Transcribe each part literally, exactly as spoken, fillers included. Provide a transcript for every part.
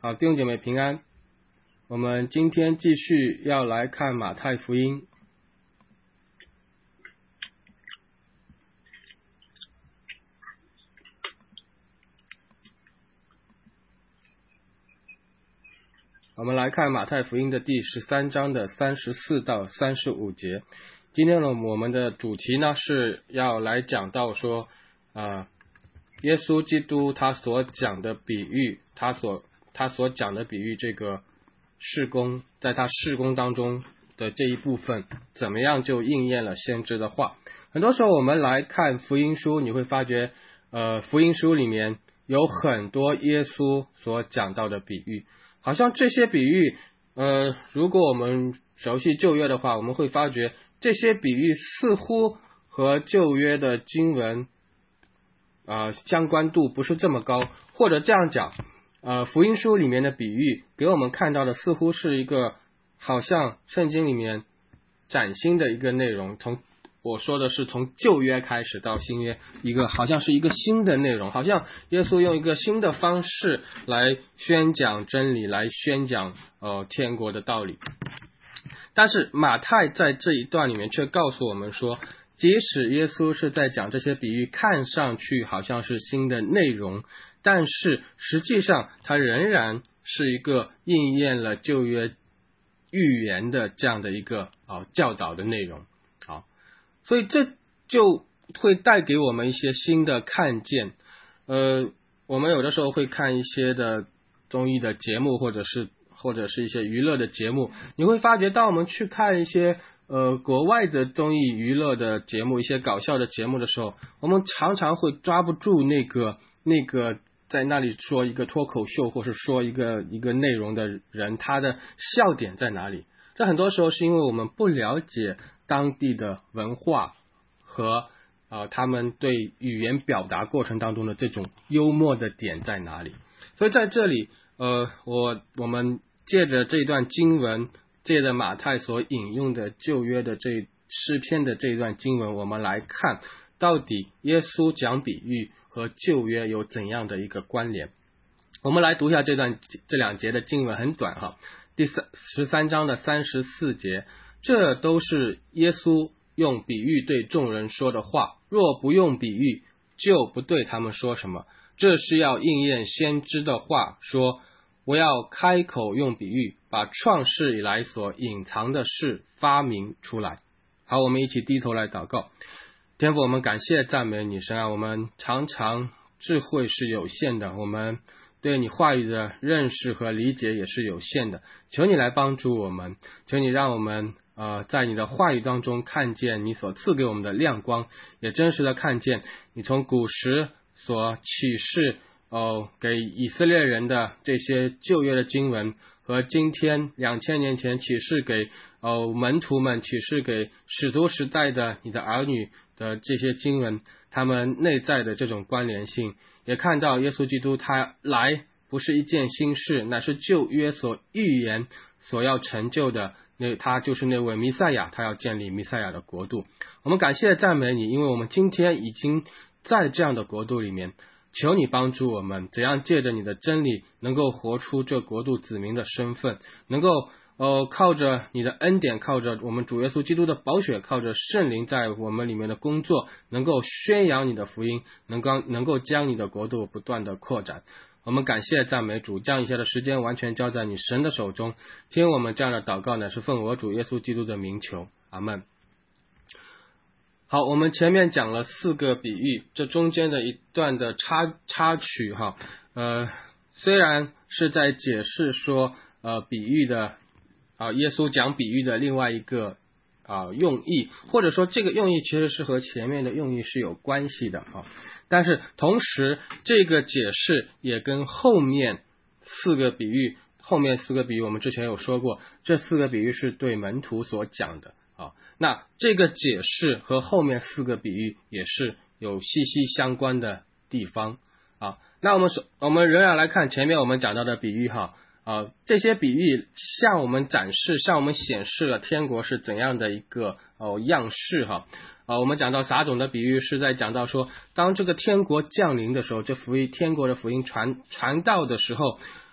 好，弟兄姐妹平安。我们今天继续要来看马太福音。我们来看马太福音的第十三章的三十四到三十五节。今天呢，我们的主题呢是要来讲到说，呃，耶稣基督他所讲的比喻，他所他所讲的比喻这个事工，在他事工当中的这一部分，怎么样就应验了先知的话。很多时候我们来看福音书，你会发觉，呃，福音书里面有很多耶稣所讲到的比喻。好像这些比喻，呃，如果我们熟悉旧约的话，我们会发觉这些比喻似乎和旧约的经文，呃，相关度不是这么高，或者这样讲，呃，福音书里面的比喻给我们看到的似乎是一个好像圣经里面崭新的一个内容，从我说的是从旧约开始到新约，一个好像是一个新的内容，好像耶稣用一个新的方式来宣讲真理，来宣讲呃天国的道理。但是马太在这一段里面却告诉我们说，即使耶稣是在讲这些比喻，看上去好像是新的内容，但是实际上它仍然是一个应验了旧约预言的这样的一个啊、呃、教导的内容。好，所以这就会带给我们一些新的看见。呃，我们有的时候会看一些的综艺的节目，或者是或者是一些娱乐的节目，你会发觉当我们去看一些呃国外的综艺娱乐的节目，一些搞笑的节目的时候，我们常常会抓不住那个那个在那里说一个脱口秀或是说一个一个内容的人，他的笑点在哪里。这很多时候是因为我们不了解当地的文化和呃他们对语言表达过程当中的这种幽默的点在哪里。所以在这里呃我我们借着这段经文，借着马太所引用的旧约的这诗篇的这一段经文，我们来看到底耶稣讲比喻和旧约有怎样的一个关联。我们来读一下这段这两节的经文，很短哈。第三十三章的三十四节，这都是耶稣用比喻对众人说的话，若不用比喻，就不对他们说什么。这是要应验先知的话，说我要开口用比喻，把创世以来所隐藏的事发明出来。好，我们一起低头来祷告。天父，我们感谢赞美你神啊，我们常常智慧是有限的，我们对你话语的认识和理解也是有限的，求你来帮助我们，求你让我们呃在你的话语当中看见你所赐给我们的亮光，也真实的看见你从古时所启示呃给以色列人的这些旧约的经文，和今天两千年前启示给呃门徒们，启示给使徒时代的你的儿女的这些经文，他们内在的这种关联性，也看到耶稣基督他来不是一件新事，乃是旧约所预言所要成就的，那他就是那位弥赛亚，他要建立弥赛亚的国度。我们感谢赞美你，因为我们今天已经在这样的国度里面，求你帮助我们怎样借着你的真理能够活出这国度子民的身份，能够呃，靠着你的恩典，靠着我们主耶稣基督的宝血，靠着圣灵在我们里面的工作，能够宣扬你的福音，能够能够将你的国度不断的扩展。我们感谢赞美主，将以下的时间完全交在你神的手中，听我们这样的祷告呢，是奉我主耶稣基督的名求，阿们。好，我们前面讲了四个比喻，这中间的一段的插插曲哈，呃，虽然是在解释说呃比喻的啊，耶稣讲比喻的另外一个啊用意，或者说这个用意其实是和前面的用意是有关系的啊，但是同时这个解释也跟后面四个比喻，后面四个比喻我们之前有说过，这四个比喻是对门徒所讲的啊，那这个解释和后面四个比喻也是有息息相关的地方啊。那我们我们仍然来看前面我们讲到的比喻哈。啊，这些比喻向我们展示，向我们显示了天国是怎样的一个哦样式哈。啊，我们讲到撒种的比喻是在讲到说，当这个天国降临的时候，这福音天国的福音传传道的时候，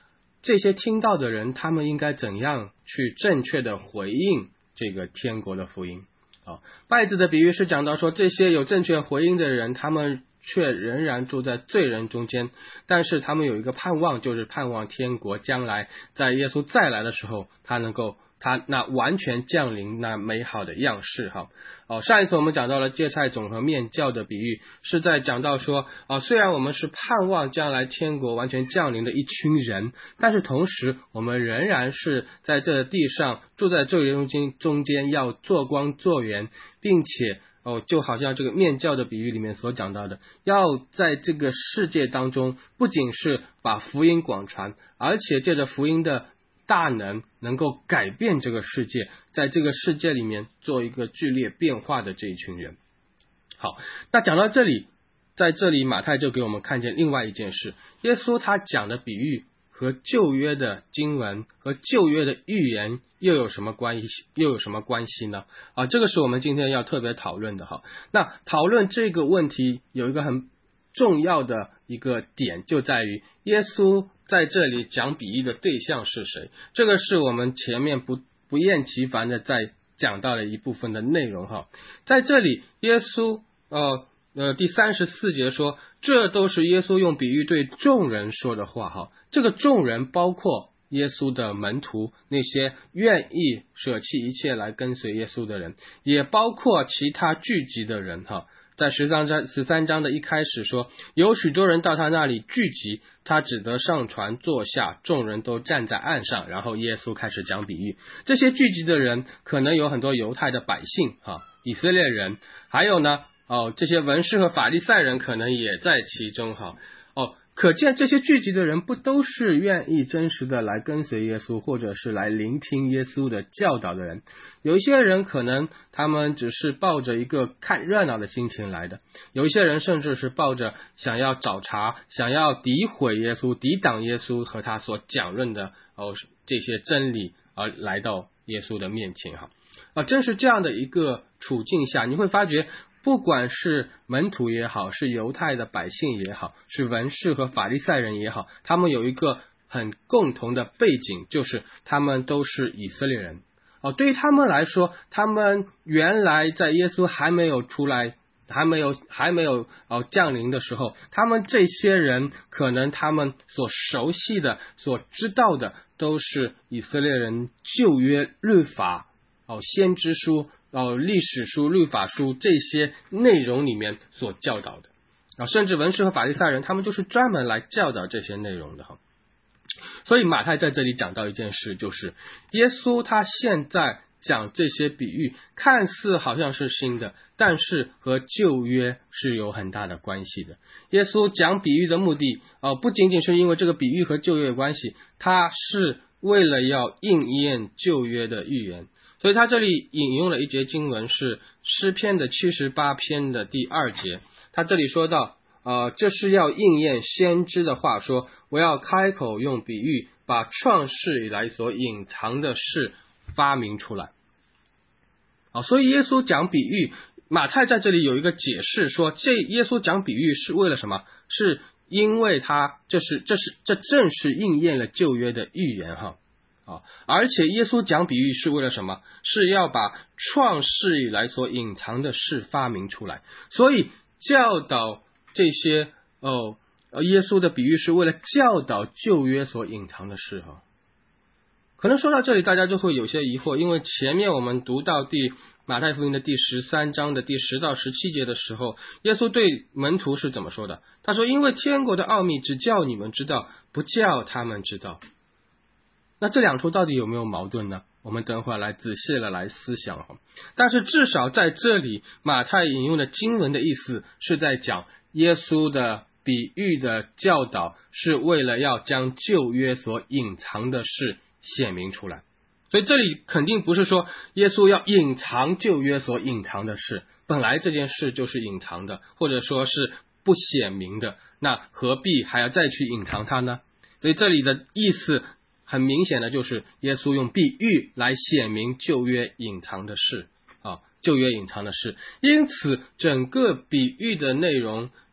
这些听到的人，他们应该怎样去正确的回应这个天国的福音。啊，稗子的比喻是讲到说，这些有正确回应的人，他们却仍然住在罪人中间，但是他们有一个盼望，就是盼望天国将来在耶稣再来的时候，他能够他那完全降临那美好的样式。哈，哦，上一次我们讲到了芥菜种和面酵的比喻，是在讲到说，哦，虽然我们是盼望将来天国完全降临的一群人，但是同时我们仍然是在这地上住在罪人中间中间要做光做盐，并且哦，就好像这个面酵的比喻里面所讲到的，要在这个世界当中，不仅是把福音广传，而且借着福音的大能能够改变这个世界，在这个世界里面做一个剧烈变化的这一群人。好，那讲到这里，在这里马太就给我们看见另外一件事，耶稣他讲的比喻和旧约的经文和旧约的预言又有什么关系又有什么关系呢？啊，这个是我们今天要特别讨论的哈。那讨论这个问题有一个很重要的一个点，就在于耶稣在这里讲比喻的对象是谁？这个是我们前面不不厌其烦的在讲到了一部分的内容哈。在这里，耶稣呃呃第三十四节说，这都是耶稣用比喻对众人说的话哈。这个众人包括耶稣的门徒，那些愿意舍弃一切来跟随耶稣的人，也包括其他聚集的人哈。在十三章十三章的一开始说，有许多人到他那里聚集，他只得上船坐下，众人都站在岸上，然后耶稣开始讲比喻。这些聚集的人可能有很多犹太的百姓哈，以色列人，还有呢哦这些文士和法利赛人可能也在其中哈。哦，可见这些聚集的人不都是愿意真实的来跟随耶稣，或者是来聆听耶稣的教导的人。有一些人可能他们只是抱着一个看热闹的心情来的，有一些人甚至是抱着想要找茬，想要诋毁耶稣，抵挡耶稣和他所讲论的哦这些真理而来到耶稣的面前哈。啊，正是这样的一个处境下，你会发觉不管是门徒也好，是犹太的百姓也好，是文士和法利赛人也好，他们有一个很共同的背景，就是他们都是以色列人。哦，对于他们来说，他们原来在耶稣还没有出来，还没有还没有哦降临的时候，他们这些人可能他们所熟悉的、所知道的，都是以色列人旧约律法、哦先知书、哦历史书、律法书这些内容里面所教导的。啊，甚至文士和法利赛人，他们就是专门来教导这些内容的哈。所以马太在这里讲到一件事，就是耶稣他现在讲这些比喻，看似好像是新的，但是和旧约是有很大的关系的。耶稣讲比喻的目的，呃，不仅仅是因为这个比喻和旧约有关系，他是为了要应验旧约的预言。所以他这里引用了一节经文，是诗篇的七十八篇的第二节。他这里说到，呃，这是要应验先知的话说，我要开口用比喻，把创世以来所隐藏的事发明出来。啊，所以耶稣讲比喻，马太在这里有一个解释说，这耶稣讲比喻是为了什么？是因为他这是这是这正是应验了旧约的预言哈。啊，而且耶稣讲比喻是为了什么？是要把创世以来所隐藏的事发明出来。所以教导这些哦，耶稣的比喻是为了教导旧约所隐藏的事哈。可能说到这里，大家就会有些疑惑，因为前面我们读到第马太福音的第十三章的第十到十七节的时候，耶稣对门徒是怎么说的？他说：“因为天国的奥秘只叫你们知道，不叫他们知道。”那这两处到底有没有矛盾呢？我们等会儿来仔细的来思想。但是至少在这里，马太引用的经文的意思是在讲耶稣的比喻的教导是为了要将旧约所隐藏的事显明出来。所以这里肯定不是说耶稣要隐藏旧约所隐藏的事，本来这件事就是隐藏的，或者说是不显明的，那何必还要再去隐藏它呢？所以这里的意思很明显的就是耶稣用比喻来显明旧约隐藏的事啊，旧约隐藏的事。因此整个比喻的内容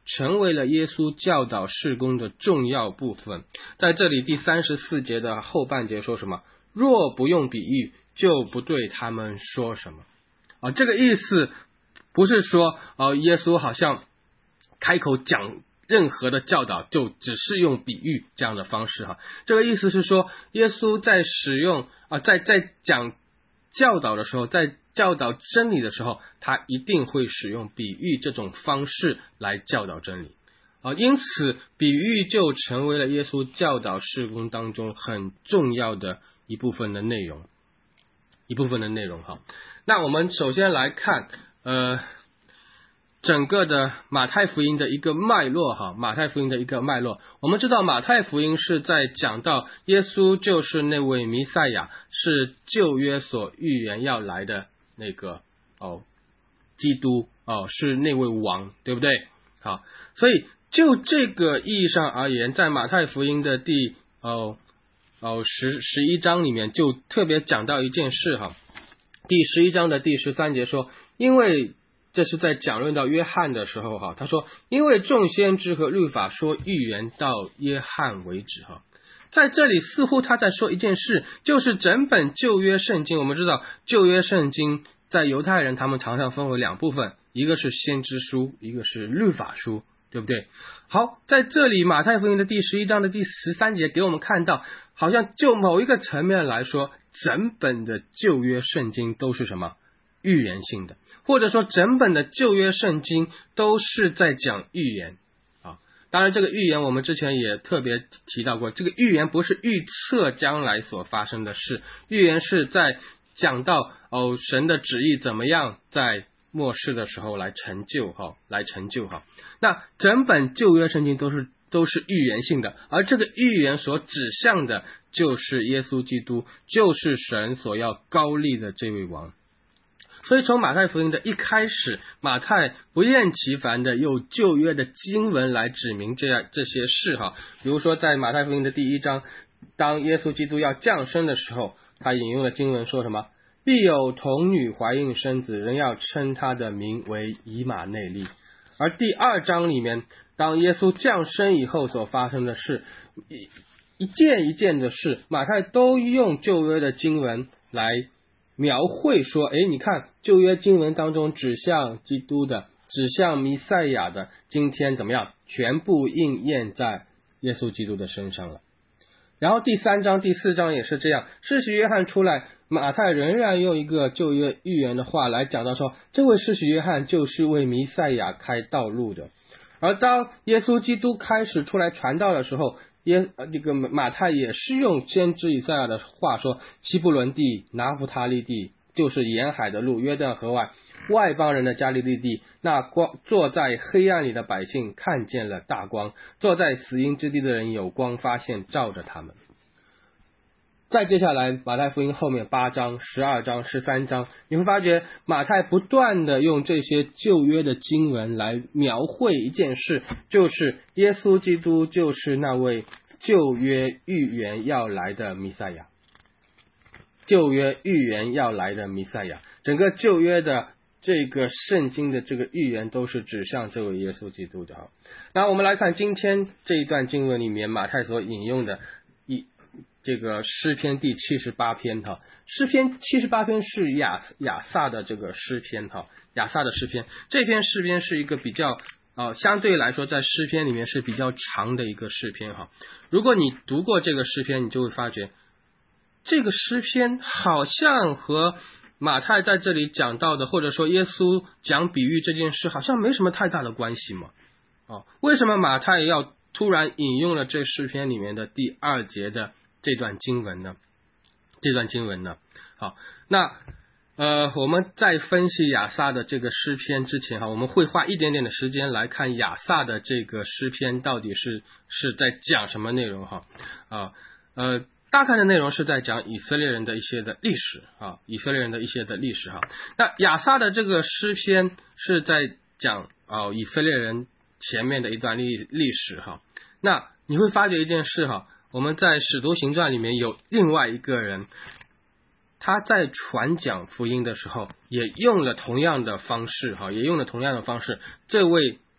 成为了耶稣教导事工的重要部分。在这里第三十四节的后半节说什么？若不用比喻，就不对他们说什么。啊，这个意思不是说呃，耶稣好像开口讲任何的教导就只是用比喻这样的方式哈。这个意思是说，耶稣在使用啊、呃，在在讲教导的时候，在教导真理的时候，他一定会使用比喻这种方式来教导真理啊、呃。因此，比喻就成为了耶稣教导事工当中很重要的一部分的内容，一部分的内容哈。那我们首先来看呃。整个的马太福音的一个脉络哈，马太福音的一个脉络。我们知道马太福音是在讲到耶稣就是那位弥赛亚，是旧约所预言要来的那个哦，基督哦，是那位王，对不对？好，所以就这个意义上而言，在马太福音的第哦哦十十一章里面就特别讲到一件事哈。第十一章的第十三节说，因为这是在讲论到约翰的时候哈，他说因为众先知和律法说预言到约翰为止哈。在这里似乎他在说一件事，就是整本旧约圣经，我们知道旧约圣经在犹太人他们常常分为两部分，一个是先知书，一个是律法书，对不对？好，在这里马太福音的第十一章的第十三节给我们看到，好像就某一个层面来说，整本的旧约圣经都是什么？预言性的，或者说整本的旧约圣经都是在讲预言啊。当然这个预言我们之前也特别提到过，这个预言不是预测将来所发生的事，预言是在讲到哦神的旨意怎么样在末世的时候来成就哈，来成就哈。那整本旧约圣经都是都是预言性的，而这个预言所指向的就是耶稣基督，就是神所要膏立的这位王。所以从马太福音的一开始，马太不厌其烦的用旧约的经文来指明这样这些事哈。比如说在马太福音的第一章，当耶稣基督要降生的时候，他引用了经文说什么？必有童女怀孕生子，人要称他的名为以马内利。而第二章里面，当耶稣降生以后所发生的事，一件一件的事，马太都用旧约的经文来描绘说，诶，你看旧约经文当中指向基督的，指向弥赛亚的，今天怎么样？全部应验在耶稣基督的身上了。然后第三章、第四章也是这样，施洗约翰出来，马太仍然用一个旧约预言的话来讲到说，这位施洗约翰就是为弥赛亚开道路的。而当耶稣基督开始出来传道的时候，耶这个马太也是用先知以赛亚的话说，西布伦地、拿弗他利地就是沿海的路，约旦河外外邦人的加利利地，那光坐在黑暗里的百姓看见了大光，坐在死荫之地的人有光发现照着他们。再接下来马太福音后面八章、十二章、十三章，你会发觉马太不断的用这些旧约的经文来描绘一件事，就是耶稣基督就是那位旧约预言要来的弥赛亚，旧约预言要来的弥赛亚，整个旧约的这个圣经的这个预言都是指向这位耶稣基督的。那我们来看今天这一段经文里面马太所引用的一这个诗篇第七十八篇哈，诗篇七十八篇是亚亚萨的这个诗篇哈，亚萨的诗篇，这篇诗篇是一个比较呃相对来说在诗篇里面是比较长的一个诗篇哈。如果你读过这个诗篇，你就会发觉这个诗篇好像和马太在这里讲到的，或者说耶稣讲比喻这件事好像没什么太大的关系嘛。哦，为什么马太要突然引用了这诗篇里面的第二节的这段经文呢？这段经文呢？好，那呃，我们在分析亚萨的这个诗篇之前哈，我们会花一点点的时间来看亚萨的这个诗篇到底是是在讲什么内容哈啊呃。大概的内容是在讲以色列人的一些的历史啊，以色列人的一些的历史哈。那亚萨的这个诗篇是在讲啊以色列人前面的一段历历史哈。那你会发觉一件事哈，我们在使徒行传里面有另外一个人，他在传讲福音的时候也用了同样的方式哈，也用了同样的方式。这位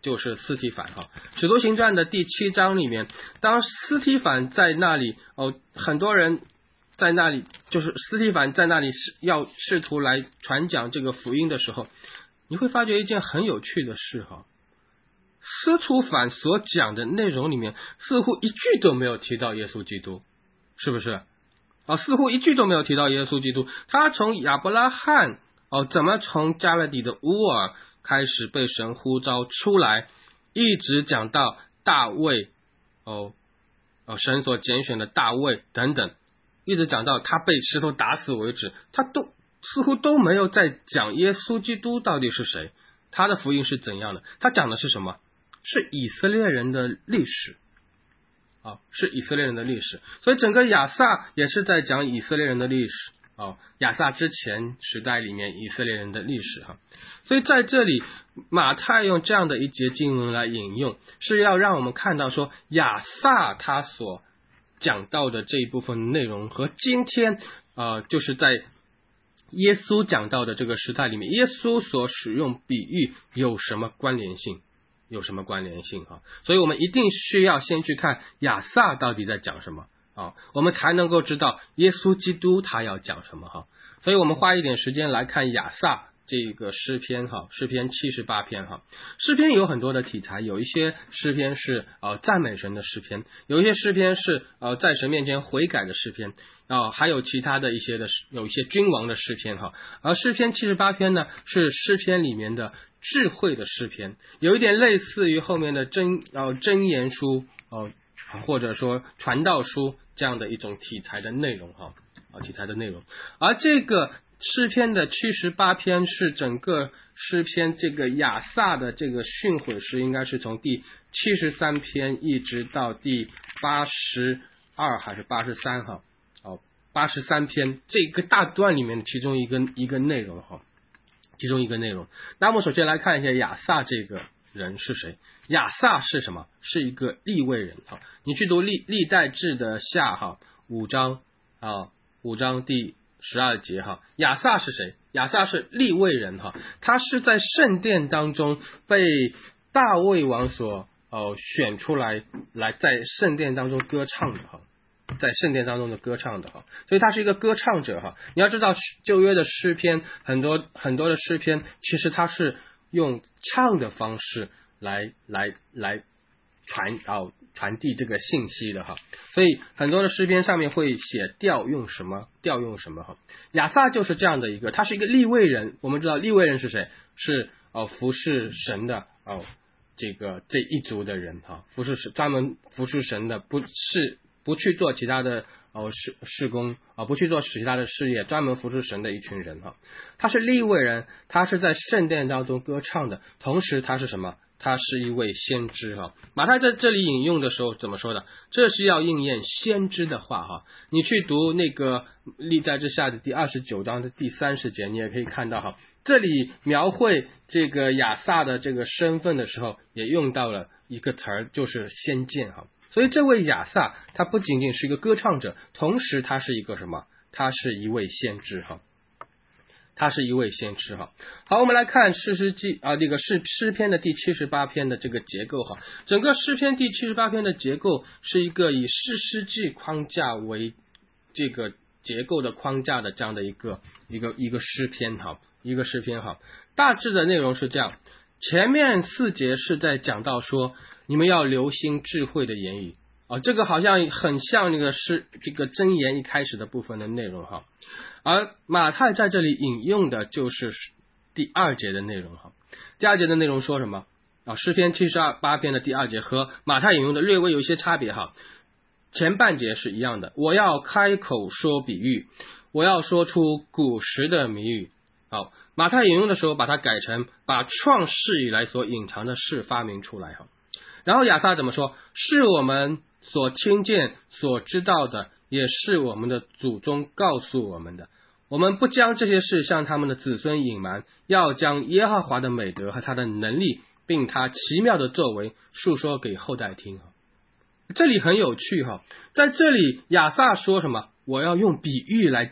就是司提反哈。使徒行传的第七章里面，当司提反在那里哦，很多人在那里，就是司提反在那里是要试图来传讲这个福音的时候，你会发觉一件很有趣的事哈。司提反所讲的内容里面，似乎一句都没有提到耶稣基督，是不是？哦，似乎一句都没有提到耶稣基督。他从亚伯拉罕哦，怎么从加勒底的乌尔开始被神呼召出来，一直讲到大卫哦哦，神所拣选的大卫等等，一直讲到他被石头打死为止，他都似乎都没有在讲耶稣基督到底是谁，他的福音是怎样的。他讲的是什么？是以色列人的历史啊，是以色列人的历史。所以整个亚萨也是在讲以色列人的历史啊，亚萨之前时代里面以色列人的历史哈。所以在这里马太用这样的一节经文来引用，是要让我们看到说亚萨他所讲到的这一部分内容和今天呃就是在耶稣讲到的这个时代里面，耶稣所使用比喻有什么关联性？有什么关联性哈？所以我们一定需要先去看亚萨到底在讲什么啊，我们才能够知道耶稣基督他要讲什么哈。所以我们花一点时间来看亚萨这个诗篇哈，诗篇七十八篇哈。诗篇有很多的题材，有一些诗篇是呃赞美神的诗篇，有一些诗篇是呃在神面前悔改的诗篇啊、呃，还有其他的一些的有一些君王的诗篇哈。而诗篇七十八篇呢，是诗篇里面的智慧的诗篇，有一点类似于后面的真呃箴言书哦、呃，或者说传道书这样的一种题材的内容哈啊题材的内容。而这个诗篇的七十八篇是整个诗篇这个亚萨的这个训诲诗，应该是从第七十三篇一直到第八十二还是八十三哈哦八十三篇这个大段里面的其中一个一个内容哈。其中一个内容，那我们首先来看一下亚萨这个人是谁。亚萨是什么？是一个利未人哈。你去读历历代志的下哈五章啊五章第十二节哈。亚萨是谁？亚萨是利未人哈，他是在圣殿当中被大卫王所呃选出来，来在圣殿当中歌唱的哈。在圣殿当中的歌唱的哈，所以他是一个歌唱者哈。你要知道旧约的诗篇很多很多的诗篇，其实他是用唱的方式来来来传哦传递这个信息的哈。所以很多的诗篇上面会写调用什么调用什么哈。亚萨就是这样的一个，他是一个利未人。我们知道利未人是谁？是哦服侍神的哦这个这一族的人哈，服侍专门服侍神的，不是。不去做其他的哦事事工啊、哦，不去做其他的事业，专门服侍神的一群人哈。他是利未人，他是在圣殿当中歌唱的，同时他是什么？他是一位先知哈。马太在这里引用的时候怎么说的？这是要应验先知的话哈。你去读那个历代志下的第二十九章的第三十节，你也可以看到哈，这里描绘这个亚萨的这个身份的时候，也用到了一个词儿，就是先见哈。所以这位亚萨他不仅仅是一个歌唱者，同时他是一个什么？他是一位先知哈，他是一位先知哈。好，我们来看士师记啊，这个诗诗篇的第七十八篇的这个结构哈。整个诗篇第七十八篇的结构是一个以士师记框架为这个结构的框架的这样的一个一个一个诗篇哈，一个诗篇哈。大致的内容是这样，前面四节是在讲到说，你们要留心智慧的言语啊，这个好像很像那个是这个箴言一开始的部分的内容哈。而马太在这里引用的就是第二节的内容哈。第二节的内容说什么啊？诗篇七十八篇的第二节和马太引用的略微有一些差别哈。前半节是一样的，我要开口说比喻，我要说出古时的谜语。好，马太引用的时候把它改成把创世以来所隐藏的事发明出来哈。然后亚萨怎么说？是我们所听见所知道的，也是我们的祖宗告诉我们的。我们不将这些事向他们的子孙隐瞒，要将耶和华的美德和他的能力，并他奇妙的作为述说给后代听。这里很有趣哈，在这里亚萨说什么？我要用比喻来讲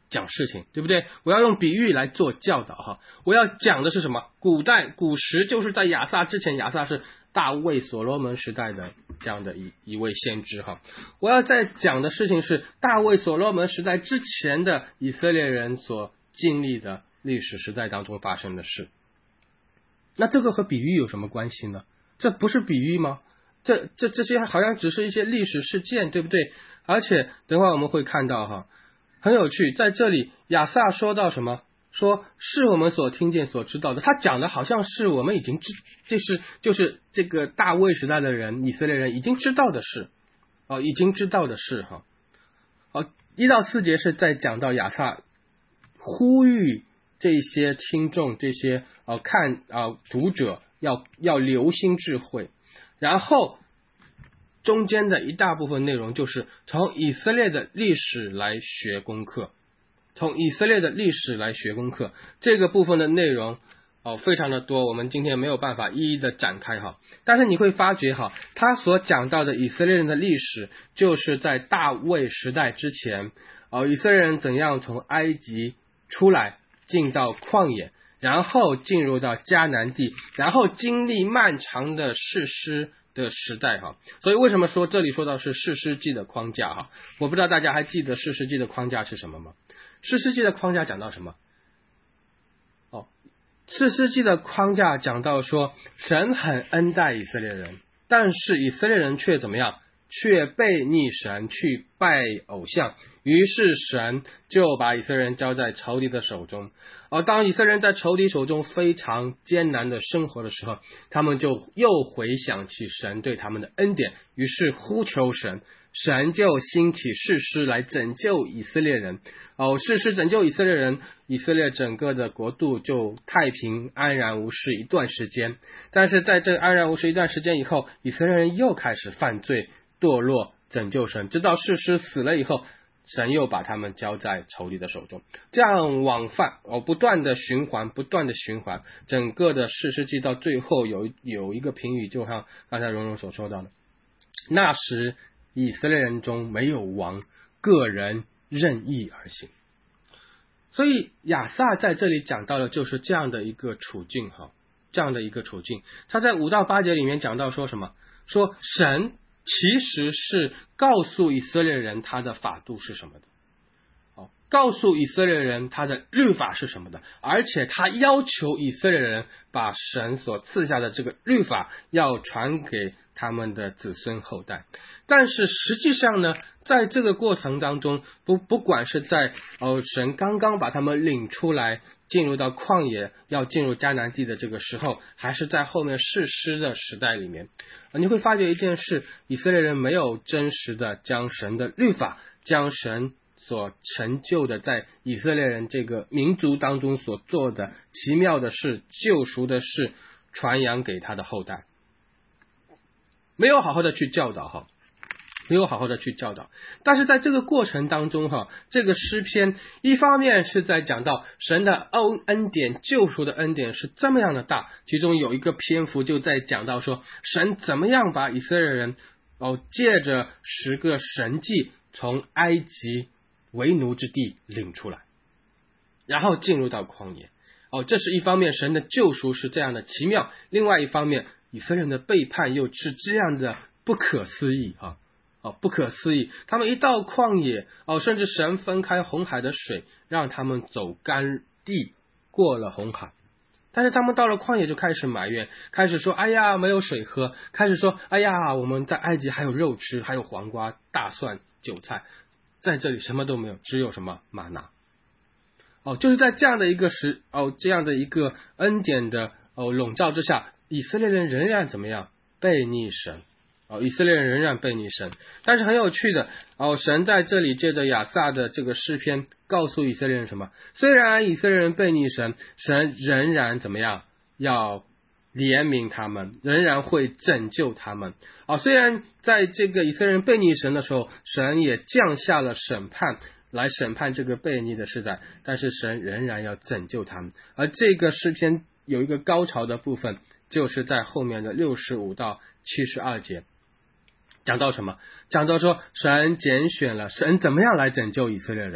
讲事情，对不对？我要用比喻来做教导哈。我要讲的是什么？古代古时就是在亚萨之前，亚萨是大卫所罗门时代的这样的一一位先知哈。我要在讲的事情是大卫所罗门时代之前的以色列人所经历的历史时代当中发生的事。那这个和比喻有什么关系呢？这不是比喻吗？这这这些好像只是一些历史事件，对不对？而且等会儿我们会看到哈，很有趣，在这里亚萨说到什么？说是我们所听见所知道的，他讲的好像是我们已经知，就是就是这个大卫时代的人，以色列人已经知道的事，哦，已经知道的事哈。哦，一到四节是在讲到亚萨呼吁这些听众，这些呃看呃读者要要留心智慧，然后中间的一大部分内容就是从以色列的历史来学功课，从以色列的历史来学功课，这个部分的内容哦非常的多，我们今天没有办法一一的展开哈。但是你会发觉哈，他所讲到的以色列人的历史，就是在大卫时代之前，哦，以色列人怎样从埃及出来，进到旷野，然后进入到迦南地，然后经历漫长的士师的时代哈。所以为什么说这里说到是士师记的框架哈？我不知道大家还记得士师记的框架是什么吗？士师记的框架讲到什么？哦，士师记的框架讲到说，神很恩待以色列人，但是以色列人却怎么样？却背逆神，去拜偶像，于是神就把以色列人交在仇敌的手中。而当以色列人在仇敌手中非常艰难的生活的时候，他们就又回想起神对他们的恩典，于是呼求神，神就兴起士师来拯救以色列人。哦，士师拯救以色列人，以色列整个的国度就太平安然无事一段时间。但是在这安然无事一段时间以后，以色列人又开始犯罪堕落，拯救神，直到士师死了以后，神又把他们交在仇敌的手中，这样往返哦，不断的循环，不断的循环，整个的士师记到最后有有一个评语，就像刚才荣荣所说到的，那时以色列人中没有王，个人任意而行。所以亚萨在这里讲到的就是这样的一个处境哈，这样的一个处境。他在五到八节里面讲到说什么？说神其实是告诉以色列人他的法度是什么的，哦，告诉以色列人他的律法是什么的，而且他要求以色列人把神所赐下的这个律法要传给他们的子孙后代。但是实际上呢，在这个过程当中，不不管是在哦神刚刚把他们领出来进入到旷野，要进入迦南地的这个时候，还是在后面士师的时代里面，你会发觉一件事，以色列人没有真实的将神的律法，将神所成就的在以色列人这个民族当中所做的奇妙的事、救赎的事传扬给他的后代，没有好好的去教导哈。没有好好的去教导。但是在这个过程当中哈，这个诗篇一方面是在讲到神的恩恩典，救赎的恩典是这么样的大，其中有一个篇幅就在讲到说神怎么样把以色列人哦借着十个神迹从埃及为奴之地领出来，然后进入到旷野。哦，这是一方面，神的救赎是这样的奇妙，另外一方面以色列人的背叛又是这样的不可思议啊。哦，不可思议！他们一到旷野，哦，甚至神分开红海的水，让他们走干地，过了红海。但是他们到了旷野就开始埋怨，开始说：“哎呀，没有水喝。”开始说：“哎呀，我们在埃及还有肉吃，还有黄瓜、大蒜、韭菜，在这里什么都没有，只有什么玛拿。”哦，就是在这样的一个时哦，这样的一个恩典的哦笼罩之下，以色列人仍然怎么样？背逆神。哦，以色列人仍然背逆神。但是很有趣的哦，神在这里借着亚萨的这个诗篇告诉以色列人什么？虽然以色列人背逆神，神仍然怎么样？要怜悯他们，仍然会拯救他们。哦，虽然在这个以色列人背逆神的时候，神也降下了审判来审判这个背逆的世代，但是神仍然要拯救他们。而这个诗篇有一个高潮的部分，就是在后面的六十五到七十二节。讲到什么？讲到说神拣选了，神怎么样来拯救以色列人？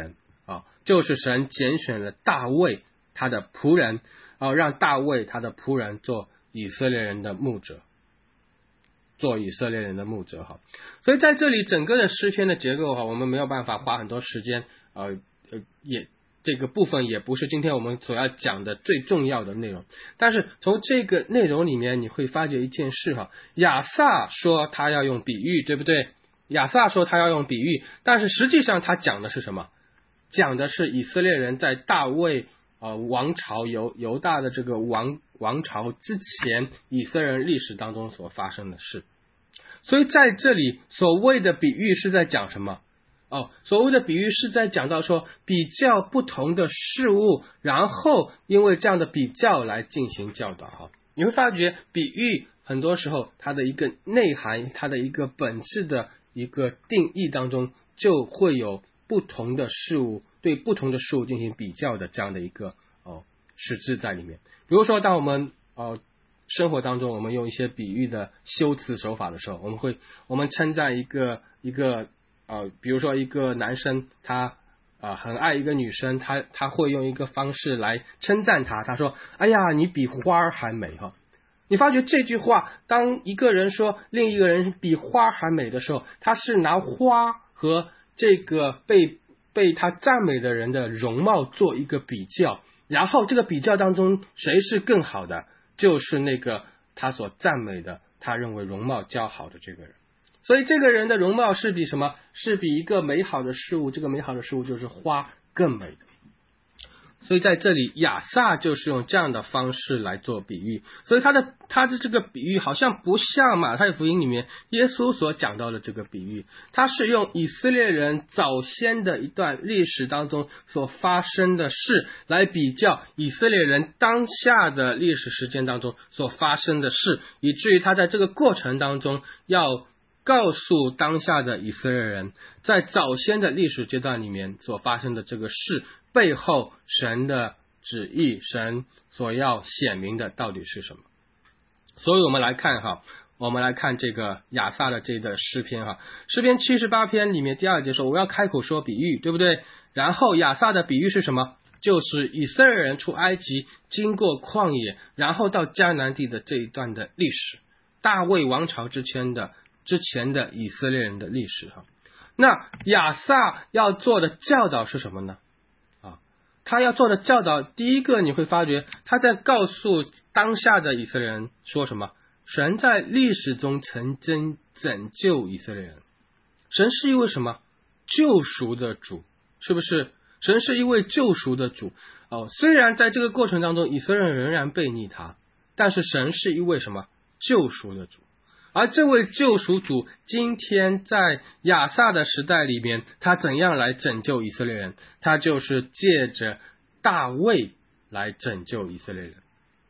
啊，就是神拣选了大卫他的仆人啊，让大卫他的仆人做以色列人的牧者，做以色列人的牧者哈。所以在这里整个的诗篇的结构哈，我们没有办法花很多时间，呃呃也这个部分也不是今天我们所要讲的最重要的内容。但是从这个内容里面你会发觉一件事哈，亚萨说他要用比喻，对不对？亚萨说他要用比喻，但是实际上他讲的是什么？讲的是以色列人在大卫呃王朝犹犹大的这个王王朝之前，以色列人历史当中所发生的事。所以在这里所谓的比喻是在讲什么？哦，所谓的比喻是在讲到说比较不同的事物，然后因为这样的比较来进行教导哈。你会发觉比喻很多时候它的一个内涵，它的一个本质的一个定义当中，就会有不同的事物对不同的事物进行比较的这样的一个哦实质在里面。比如说当我们呃生活当中我们用一些比喻的修辞手法的时候，我们会我们称赞一个一个呃比如说一个男生他呃很爱一个女生，他他会用一个方式来称赞他，他说哎呀你比花儿还美哈。你发觉这句话当一个人说另一个人比花儿还美的时候，他是拿花和这个被被他赞美的人的容貌做一个比较，然后这个比较当中谁是更好的，就是那个他所赞美的他认为容貌较好的这个人。所以这个人的容貌是比什么？是比一个美好的事物，这个美好的事物就是花更美的。所以在这里亚萨就是用这样的方式来做比喻，所以他的他的这个比喻好像不像马太福音里面耶稣所讲到的这个比喻，他是用以色列人早先的一段历史当中所发生的事来比较以色列人当下的历史时间当中所发生的事，以至于他在这个过程当中要告诉当下的以色列人在早先的历史阶段里面所发生的这个事背后神的旨意，神所要显明的到底是什么。所以我们来看哈，我们来看这个亚萨的这个诗篇哈，诗篇七十八篇里面第二节说我要开口说比喻，对不对？然后亚萨的比喻是什么？就是以色列人出埃及经过旷野，然后到迦南地的这一段的历史，大卫王朝之前的之前的以色列人的历史哈。那亚萨要做的教导是什么呢？他要做的教导，第一个你会发觉他在告诉当下的以色列人说什么？神在历史中曾经拯救以色列人，神是一位什么？救赎的主，是不是？神是一位救赎的主哦。虽然在这个过程当中以色列人仍然背逆他，但是神是一位什么？救赎的主。而这位救赎主今天在亚萨的时代里面，他怎样来拯救以色列人？他就是借着大卫来拯救以色列人，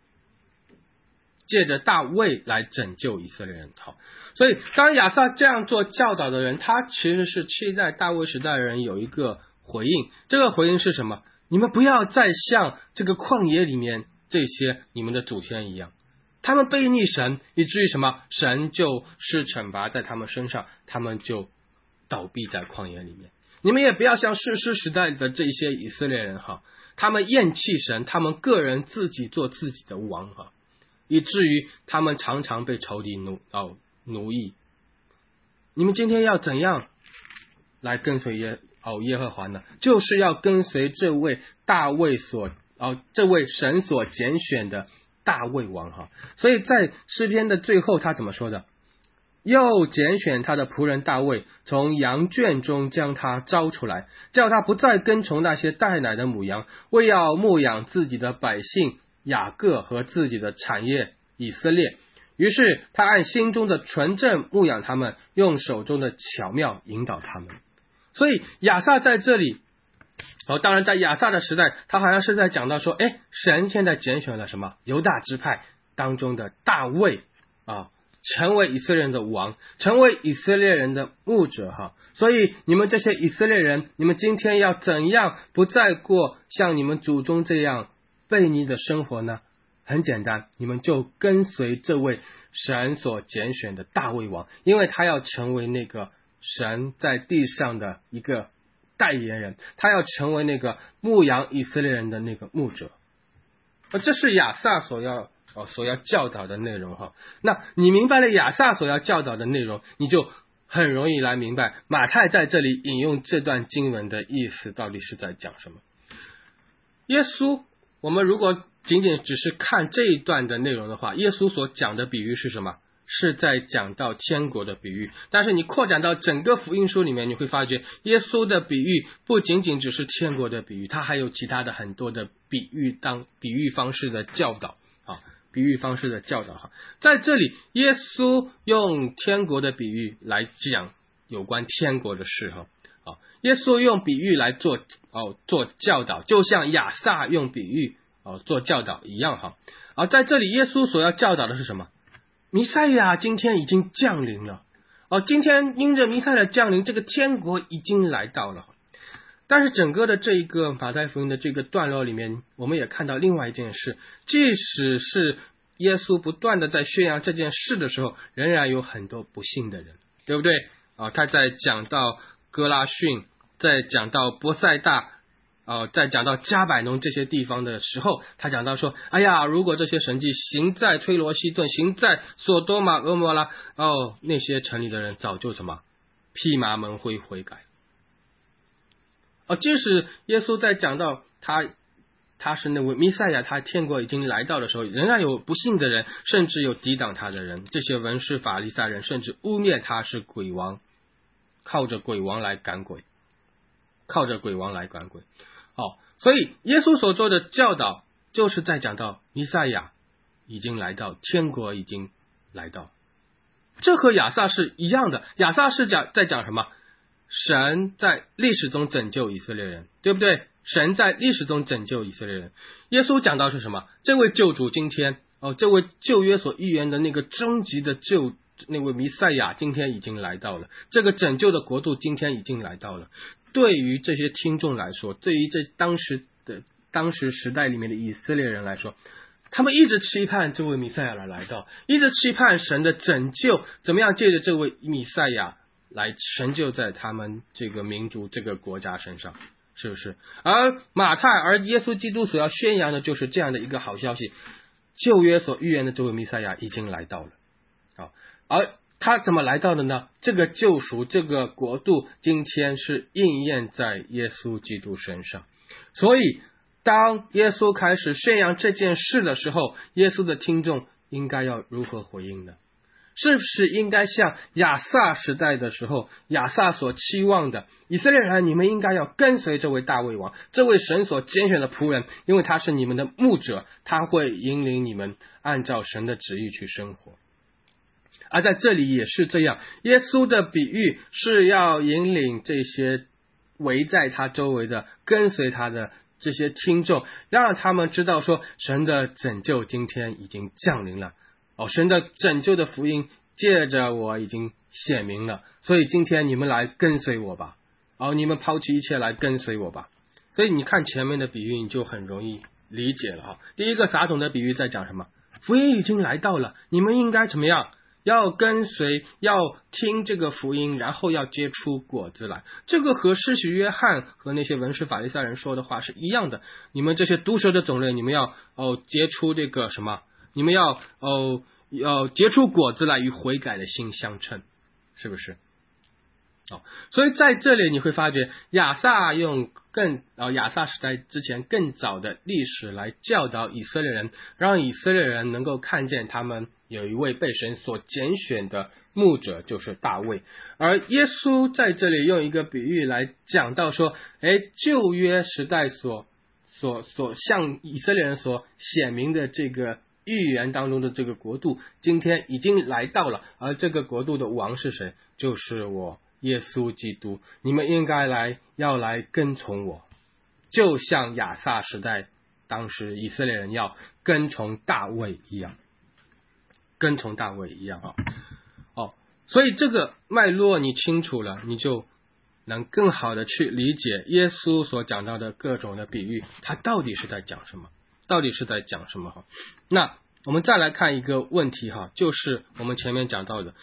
借着大卫来拯救以色列人。好，所以当亚萨这样做教导的人，他其实是期待大卫时代的人有一个回应。这个回应是什么？你们不要再像这个旷野里面这些你们的祖先一样，他们背逆神，以至于什么？神就施惩罚在他们身上，他们就倒闭在旷野里面。你们也不要像士师时代的这些以色列人哈，他们厌弃神，他们个人自己做自己的王哈，以至于他们常常被仇敌奴哦奴役。你们今天要怎样来跟随耶哦耶和华呢？就是要跟随这位大卫所哦这位神所拣选的大卫王哈。所以在诗篇的最后他怎么说的？又拣选他的仆人大卫，从羊圈中将他招出来，叫他不再跟从那些带奶的母羊，为要牧养自己的百姓雅各和自己的产业以色列。于是他按心中的纯正牧养他们，用手中的巧妙引导他们。所以亚萨在这里哦，当然在亚萨的时代，他好像是在讲到说，哎，神现在拣选了什么？犹大支派当中的大卫啊，成为以色列人的王，成为以色列人的牧者哈。所以你们这些以色列人，你们今天要怎样不再过像你们祖宗这样悖逆的生活呢？很简单，你们就跟随这位神所拣选的大卫王，因为他要成为那个神在地上的一个代言人，他要成为那个牧养以色列人的那个牧者。而这是亚萨所要哦所要教导的内容哈。那你明白了亚萨所要教导的内容，你就很容易来明白马太在这里引用这段经文的意思到底是在讲什么。耶稣，我们如果仅仅只是看这一段的内容的话，耶稣所讲的比喻是什么？是在讲到天国的比喻。但是你扩展到整个福音书里面，你会发觉耶稣的比喻不仅仅只是天国的比喻，他还有其他的很多的比喻当比喻方式的教导啊，比喻方式的教导哈。在这里耶稣用天国的比喻来讲有关天国的事哈。啊，耶稣用比喻来做哦做教导，就像亚萨用比喻哦做教导一样哈。而在这里耶稣所要教导的是什么？弥赛亚今天已经降临了哦，今天因着弥赛亚降临，这个天国已经来到了。但是整个的这一个马太福音的这个段落里面，我们也看到另外一件事，即使是耶稣不断的在宣扬这件事的时候，仍然有很多不信的人，对不对啊？他在讲到哥拉汛，在讲到伯赛大，呃，在讲到加百农这些地方的时候，他讲到说，哎呀，如果这些神迹行在推罗西顿，行在索多玛俄摩拉，哦，那些城里的人早就什么披麻蒙灰悔改。哦，即使耶稣在讲到他他是那位弥赛亚，他天国已经来到的时候，仍然有不信的人，甚至有抵挡他的人，这些文士法利赛人甚至污蔑他是鬼王，靠着鬼王来赶鬼，靠着鬼王来赶鬼。哦，所以耶稣所做的教导就是在讲到弥赛亚已经来到，天国已经来到。这和亚萨是一样的，亚萨是讲在讲什么？神在历史中拯救以色列人，对不对？神在历史中拯救以色列人。耶稣讲到是什么？这位救主今天哦，这位旧约所预言的那个终极的救那位弥赛亚今天已经来到了，这个拯救的国度今天已经来到了。对于这些听众来说，对于这当时的当时时代里面的以色列人来说，他们一直期盼这位弥赛亚来来到，一直期盼神的拯救怎么样借着这位弥赛亚来成就在他们这个民族这个国家身上，是不是？而马太而耶稣基督所要宣扬的就是这样的一个好消息，旧约所预言的这位弥赛亚已经来到了。好，而他怎么来到的呢？这个救赎，这个国度今天是应验在耶稣基督身上。所以当耶稣开始宣扬这件事的时候，耶稣的听众应该要如何回应呢？是不是应该像亚萨时代的时候，亚萨所期望的，以色列人你们应该要跟随这位大卫王，这位神所拣选的仆人，因为他是你们的牧者，他会引领你们按照神的旨意去生活。而在这里也是这样，耶稣的比喻是要引领这些围在他周围的跟随他的这些听众，让他们知道说神的拯救今天已经降临了哦，神的拯救的福音借着我已经显明了，所以今天你们来跟随我吧，哦，你们抛弃一切来跟随我吧。所以你看前面的比喻你就很容易理解了哈。第一个撒种的比喻在讲什么？福音已经来到了，你们应该怎么样？要跟随，要听这个福音，然后要结出果子来。这个和施洗约翰和那些文士法利赛人说的话是一样的。你们这些毒蛇的种类，你们要哦结出这个什么？你们要哦要结出果子来，与悔改的心相称，是不是？哦，所以在这里你会发觉亚萨用更哦亚萨时代之前更早的历史来教导以色列人，让以色列人能够看见他们有一位被神所拣选的牧者，就是大卫。而耶稣在这里用一个比喻来讲到说，诶，旧约时代所所所向以色列人所显明的这个预言当中的这个国度，今天已经来到了，而这个国度的王是谁？就是我耶稣基督。你们应该来，要来跟从我，就像亚萨时代当时以色列人要跟从大卫一样，跟从大卫一样啊。哦，所以这个脉络你清楚了，你就能更好的去理解耶稣所讲到的各种的比喻，他到底是在讲什么，到底是在讲什么哈。那我们再来看一个问题哈，就是我们前面讲到的，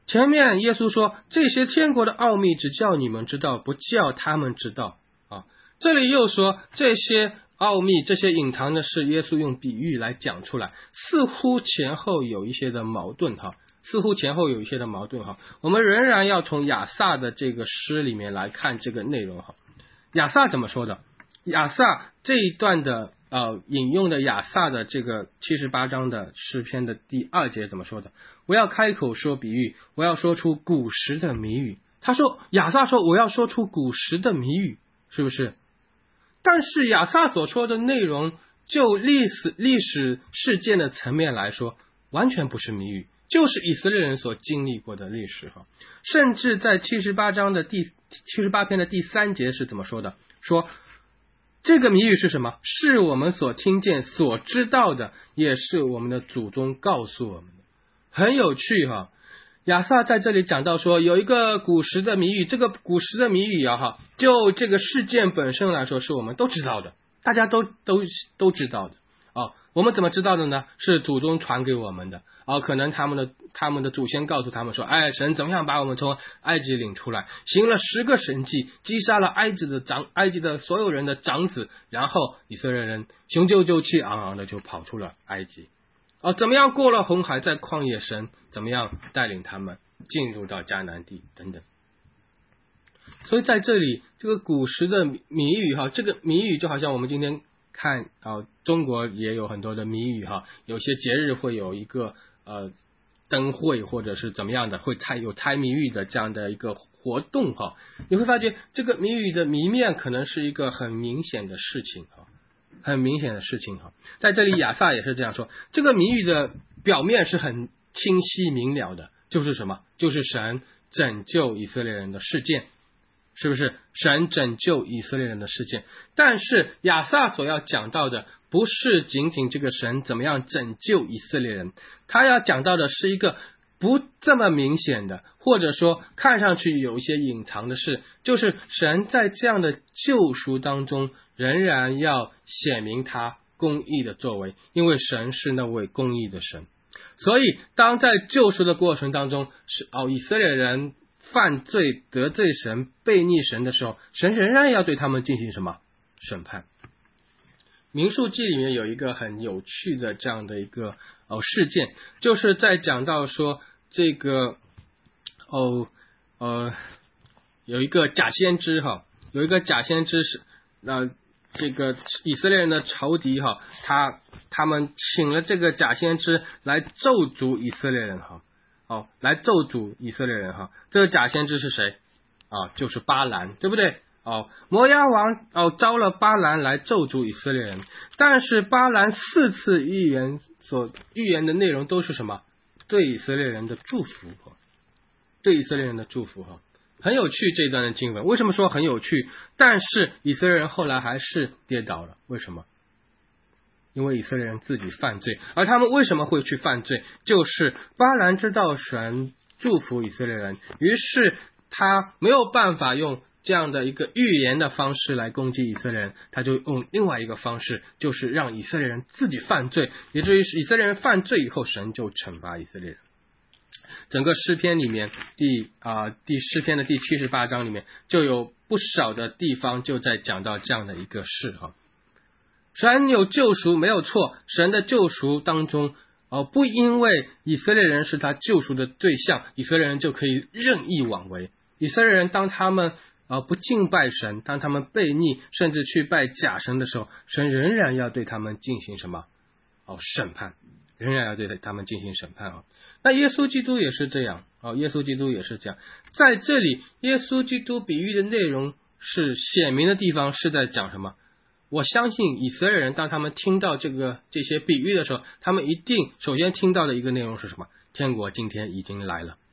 前面耶稣说这些天国的奥秘只叫你们知道，不叫他们知道啊。这里又说这些奥秘，这些隐藏的事，耶稣用比喻来讲出来，似乎前后有一些的矛盾哈，似乎前后有一些的矛盾哈。我们仍然要从亚萨的这个诗里面来看这个内容哈。亚萨怎么说的？亚萨这一段的呃引用的亚萨的这个七十八章的诗篇的第二节怎么说的？我要开口说比喻，我要说出古时的谜语。他说亚萨说我要说出古时的谜语，是不是？但是亚萨所说的内容，就历史历史事件的层面来说，完全不是谜语，就是以色列人所经历过的历史哈。甚至在七十八章的第七十八篇的第三节是怎么说的？说这个谜语是什么？是我们所听见、所知道的，也是我们的祖宗告诉我们的。很有趣哈。亚萨在这里讲到说有一个古时的谜语，这个古时的谜语啊哈，就这个事件本身来说是我们都知道的，大家都都都知道的啊。我们怎么知道的呢？是祖宗传给我们的啊。可能他们的他们的祖先告诉他们说，哎，神怎么样把我们从埃及领出来，行了十个神迹，击杀了埃及的长埃及的所有人的长子，然后以色列人雄赳赳气昂昂的就跑出了埃及。哦，怎么样过了红海，在旷野神怎么样带领他们进入到迦南地等等。所以在这里这个古时的谜语哈，这个谜语就好像我们今天看啊，中国也有很多的谜语哈，有些节日会有一个呃灯会或者是怎么样的，会猜有猜谜语的这样的一个活动哈。你会发觉这个谜语的谜面可能是一个很明显的事情哈。很明显的事情哈，在这里亚萨也是这样说，这个谜语的表面是很清晰明了的，就是什么？就是神拯救以色列人的事件，是不是？神拯救以色列人的事件。但是亚萨所要讲到的不是仅仅这个神怎么样拯救以色列人，他要讲到的是一个不这么明显的，或者说看上去有一些隐藏的事，就是神在这样的救赎当中仍然要显明他公义的作为，因为神是那位公义的神。所以当在救赎的过程当中，是哦以色列人犯罪得罪神悖逆神的时候，神仍然要对他们进行什么审判。民数记里面有一个很有趣的这样的一个哦事件，就是在讲到说这个哦呃有一个假先知哈，有一个假先知是呃这个以色列人的仇敌哈，他他们请了这个假先知来咒诅以色列人哈，哦来咒诅以色列人哈。这个假先知是谁啊？就是巴兰，对不对？哦，摩押王哦招了巴兰来咒诅以色列人，但是巴兰四次预言所预言的内容都是什么？对以色列人的祝福，对以色列人的祝福哈。很有趣这一段的经文，为什么说很有趣？但是以色列人后来还是跌倒了，为什么？因为以色列人自己犯罪，而他们为什么会去犯罪？就是巴兰知道神祝福以色列人，于是他没有办法用这样的一个预言的方式来攻击以色列人，他就用另外一个方式，就是让以色列人自己犯罪，以至于以色列人犯罪以后，神就惩罚以色列人。整个诗篇里面第啊、呃、第诗篇的第七十八章里面就有不少的地方就在讲到这样的一个事哈。神有救赎没有错，神的救赎当中哦、呃、不因为以色列人是他救赎的对象，以色列人就可以任意妄为。以色列人当他们啊、呃、不敬拜神，当他们悖逆甚至去拜假神的时候，神仍然要对他们进行什么哦审判，仍然要对他们进行审判啊。那耶稣基督也是这样啊，耶稣基督也是这样。在这里，耶稣基督比喻的内容是显明的地方是在讲什么？我相信以色列人当他们听到这个这些比喻的时候，他们一定首先听到的一个内容是什么？天国今天已经来了，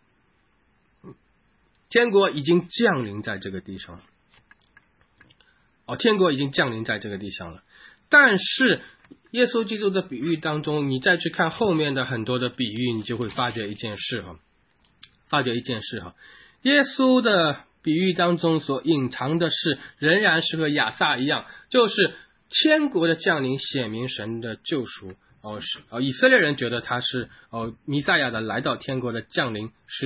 天国已经降临在这个地上了。哦，天国已经降临在这个地上了。但是耶稣基督的比喻当中，你再去看后面的很多的比喻，你就会发觉一件事哈，发觉一件事哈，耶稣的比喻当中所隐藏的是，仍然是和亚萨一样，就是天国的降临显明神的救赎。哦，是哦，以色列人觉得他是哦弥赛亚的来到天国的降临是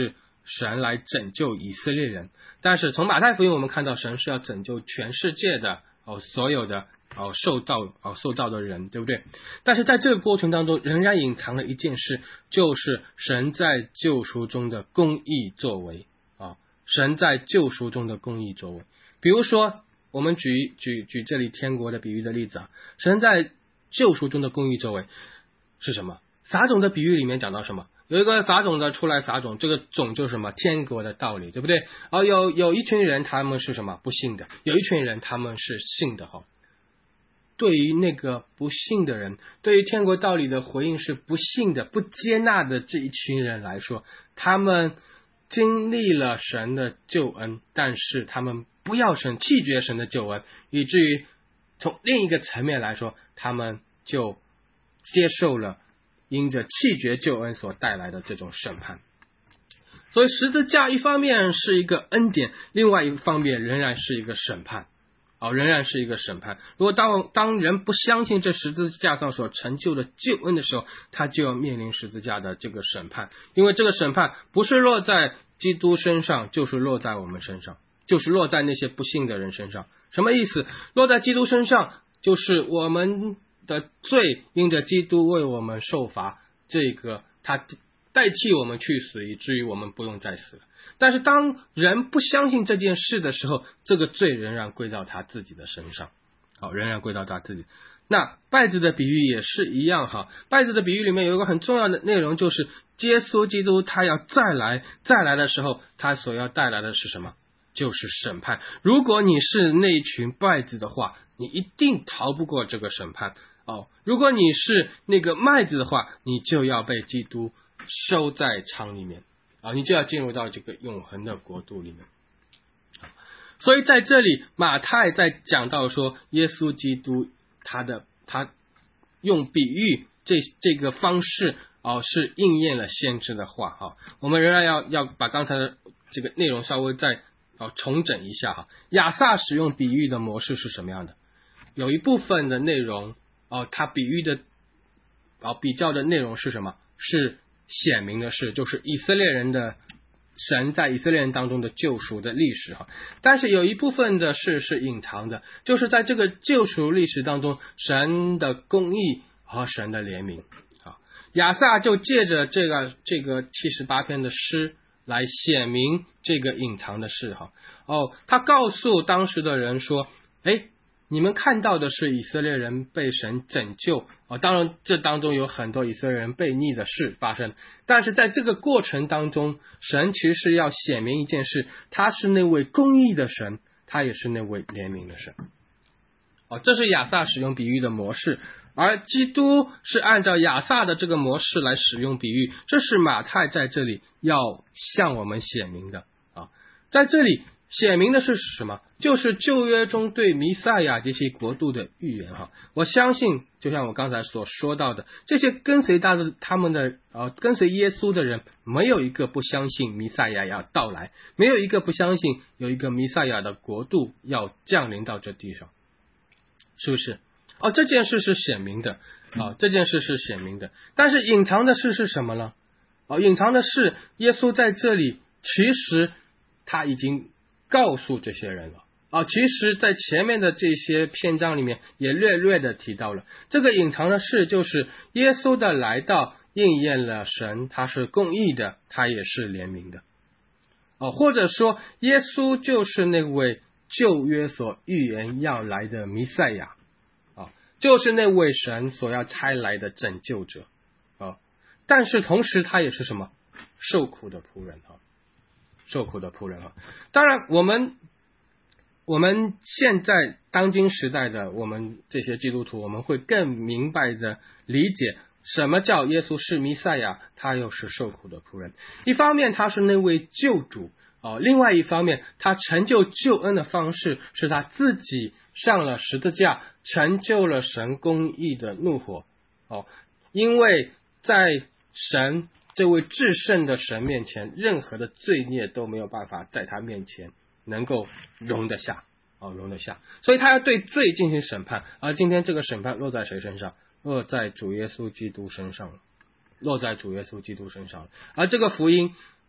神来拯救以色列人，但是从马太福音我们看到神是要拯救全世界的哦所有的哦受到哦受到的人，对不对？但是在这个过程当中仍然隐藏了一件事，就是神在救赎中的公义作为啊、哦，神在救赎中的公义作为。比如说我们举举举这里天国的比喻的例子啊，神在救赎中的公义作为是什么？撒种的比喻里面讲到什么？有一个撒种的出来撒种，这个种就是什么？天国的道理，对不对？哦，有有一群人他们是什么？不信的。有一群人他们是信的哈。对于那个不信的人，对于天国道理的回应是不信的、不接纳的这一群人来说，他们经历了神的救恩，但是他们不要神，弃绝神的救恩，以至于从另一个层面来说，他们就接受了因着弃绝救恩所带来的这种审判。所以十字架一方面是一个恩典，另外一方面仍然是一个审判，哦，仍然是一个审判。如果当当人不相信这十字架上所成就的救恩的时候，他就要面临十字架的这个审判，因为这个审判不是落在基督身上，就是落在我们身上，就是落在那些不信的人身上。什么意思？落在基督身上，就是我们的罪因着基督为我们受罚，这个他代替我们去死，以至于我们不用再死了。但是当人不相信这件事的时候，这个罪仍然归到他自己的身上，好，仍然归到他自己。那稗子的比喻也是一样哈，稗子的比喻里面有一个很重要的内容，就是耶稣基督他要再来，再来的时候，他所要带来的是什么？就是审判。如果你是那群稗子的话，你一定逃不过这个审判哦。如果你是那个麦子的话，你就要被基督收在仓里面啊，你就要进入到这个永恒的国度里面。所以在这里马太在讲到说，耶稣基督他的他用比喻这这个方式哦，是应验了先知的话哈。我们仍然要要把刚才的这个内容稍微再哦重整一下哈。亚萨使用比喻的模式是什么样的？有一部分的内容哦，他比喻的哦比较的内容是什么？是显明的事，就是以色列人的神在以色列人当中的救赎的历史哈。但是有一部分的事是隐藏的，就是在这个救赎历史当中，神的公义和神的怜悯啊。亚萨就借着这个这个七十八篇的诗来显明这个隐藏的事哈。哦，他告诉当时的人说，诶，你们看到的是以色列人被神拯救啊，当然这当中有很多以色列人悖逆的事发生，但是在这个过程当中，神其实要显明一件事，他是那位公义的神，他也是那位怜悯的神。哦，这是亚萨使用比喻的模式，而基督是按照亚萨的这个模式来使用比喻，这是马太在这里要向我们显明的啊，在这里显明的是什么？就是旧约中对弥赛亚及其国度的预言哈。我相信，就像我刚才所说到的，这些跟随他的他们的呃跟随耶稣的人，没有一个不相信弥赛亚要到来，没有一个不相信有一个弥赛亚的国度要降临到这地上，是不是？哦，这件事是显明的啊，这件事是显明的。但是隐藏的事是什么呢？哦，隐藏的是耶稣在这里其实他已经告诉这些人了啊，其实在前面的这些篇章里面也略略的提到了，这个隐藏的事就是耶稣的来到应验了神他是公义的，他也是怜悯的哦，或者说耶稣就是那位旧约所预言要来的弥赛亚啊，就是那位神所要差来的拯救者啊，但是同时他也是什么？受苦的仆人啊，受苦的仆人啊。当然我们我们现在当今时代的我们这些基督徒，我们会更明白的理解什么叫耶稣是弥赛亚，他又是受苦的仆人。一方面他是那位救主哦，另外一方面他成就救恩的方式是他自己上了十字架，成就了神公义的怒火哦，因为在神这位至圣的神面前，任何的罪孽都没有办法在他面前能够容得下哦，容得下，所以他要对罪进行审判。而今天这个审判落在谁身上？落在主耶稣基督身上了，落在主耶稣基督身上了。而这个福音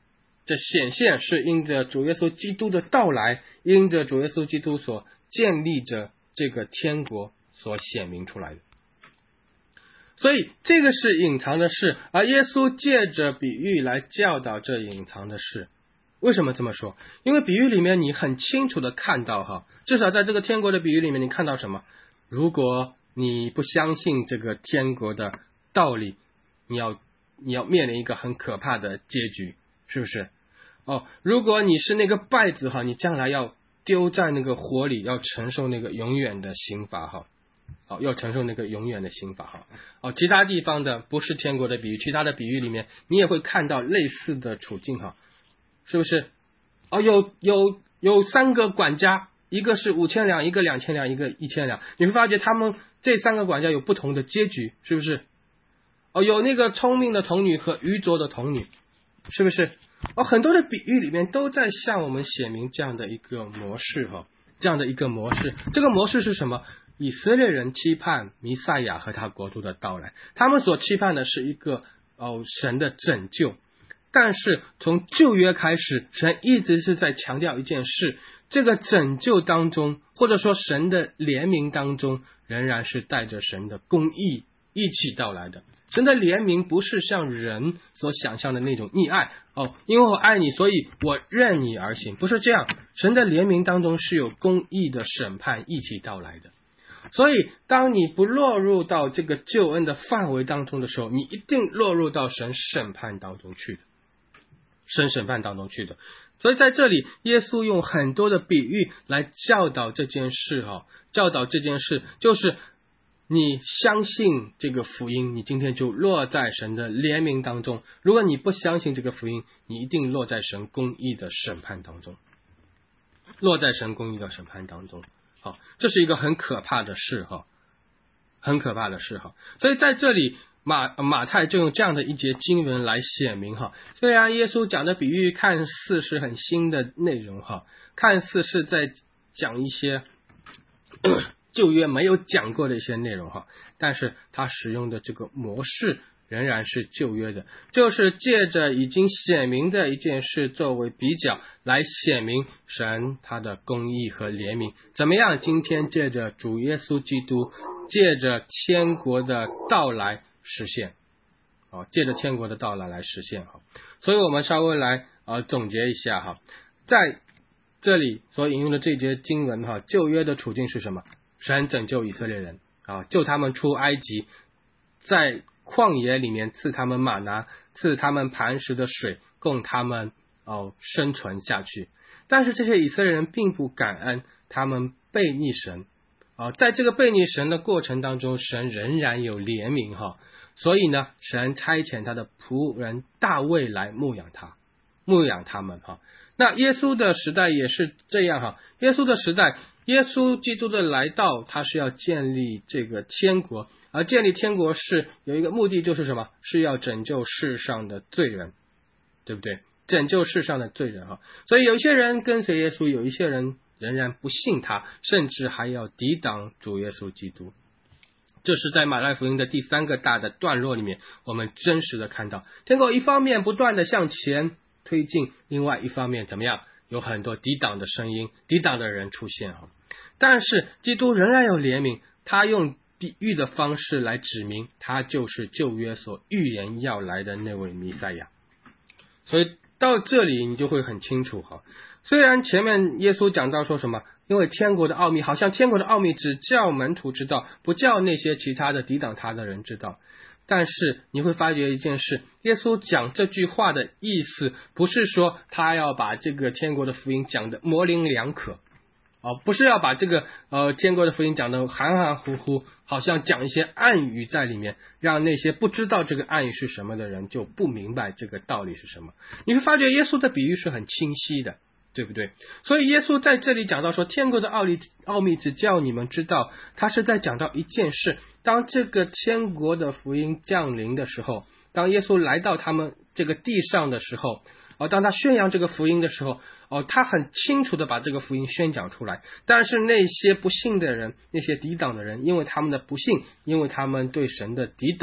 这显现是因着主耶稣基督的到来，因着主耶稣基督所建立着这个天国所显明出来的。所以这个是隐藏的事，而耶稣借着比喻来教导这隐藏的事。为什么这么说？因为比喻里面你很清楚的看到哈，至少在这个天国的比喻里面你看到什么？如果你不相信这个天国的道理，你要你要面临一个很可怕的结局，是不是？哦，如果你是那个败子哈，你将来要丢在那个火里，要承受那个永远的刑罚哈。哦，要承受那个永远的刑罚哈。哦，其他地方的不是天国的比喻，其他的比喻里面你也会看到类似的处境哈，是不是？哦，有有有三个管家，一个是五千两，一个两千两，一个一千两，你会发觉他们这三个管家有不同的结局，是不是？哦，有那个聪明的童女和愚拙的童女，是不是？哦，很多的比喻里面都在向我们写明这样的一个模式哈，这样的一个模式。这个模式是什么？以色列人期盼弥赛亚和他国度的到来，他们所期盼的是一个哦神的拯救。但是从旧约开始，神一直是在强调一件事，这个拯救当中，或者说神的怜悯当中，仍然是带着神的公义一起到来的。神的怜悯不是像人所想象的那种溺爱哦，因为我爱你，所以我任你而行，不是这样。神的怜悯当中是有公义的审判一起到来的。所以当你不落入到这个救恩的范围当中的时候，你一定落入到神审判当中去的，神审判当中去的。所以在这里耶稣用很多的比喻来教导这件事哈，教导这件事就是你相信这个福音，你今天就落在神的怜悯当中；如果你不相信这个福音，你一定落在神公义的审判当中，落在神公义的审判当中。好，这是一个很可怕的事哈，很可怕的事哈。所以在这里马马太就用这样的一节经文来显明哈。虽然耶稣讲的比喻看似是很新的内容哈，看似是在讲一些旧约没有讲过的一些内容哈，但是他使用的这个模式仍然是旧约的，就是借着已经显明的一件事作为比较来显明神他的公义和怜悯，怎么样今天借着主耶稣基督，借着天国的到来实现，哦，借着天国的到来来实现哈。所以我们稍微来呃总结一下哈，在这里所引用的这节经文哈，旧约的处境是什么？神拯救以色列人啊，救他们出埃及，在旷野里面赐他们玛拿，赐他们磐石的水，供他们哦生存下去。但是这些以色列人并不感恩，他们悖逆神啊，在这个悖逆神的过程当中，神仍然有怜悯哈，所以呢，神差遣他的仆人大卫来牧养他，牧养他们哈。那耶稣的时代也是这样哈，耶稣的时代，耶稣基督的来到，他是要建立这个天国。而建立天国是有一个目的，就是什么？是要拯救世上的罪人，对不对？拯救世上的罪人哈。所以有一些人跟随耶稣，有一些人仍然不信他，甚至还要抵挡主耶稣基督。这是在马太福音的第三个大的段落里面，我们真实的看到，天国一方面不断的向前推进，另外一方面怎么样？有很多抵挡的声音，抵挡的人出现哈。但是基督仍然有怜悯，他用比喻的方式来指明他就是旧约所预言要来的那位弥赛亚。所以到这里你就会很清楚哈。虽然前面耶稣讲到说什么，因为天国的奥秘，好像天国的奥秘只叫门徒知道，不叫那些其他的抵挡他的人知道。但是你会发觉一件事，耶稣讲这句话的意思不是说他要把这个天国的福音讲的模棱两可哦，不是要把这个呃天国的福音讲的含含糊糊，好像讲一些暗语在里面，让那些不知道这个暗语是什么的人就不明白这个道理是什么。你会发觉耶稣的比喻是很清晰的，对不对？所以耶稣在这里讲到说天国的奥秘奥秘只叫你们知道，他是在讲到一件事，当这个天国的福音降临的时候，当耶稣来到他们这个地上的时候，哦，当他宣扬这个福音的时候，哦，他很清楚的把这个福音宣讲出来。但是那些不信的人，那些抵挡的人，因为他们的不信，因为他们对神的抵挡，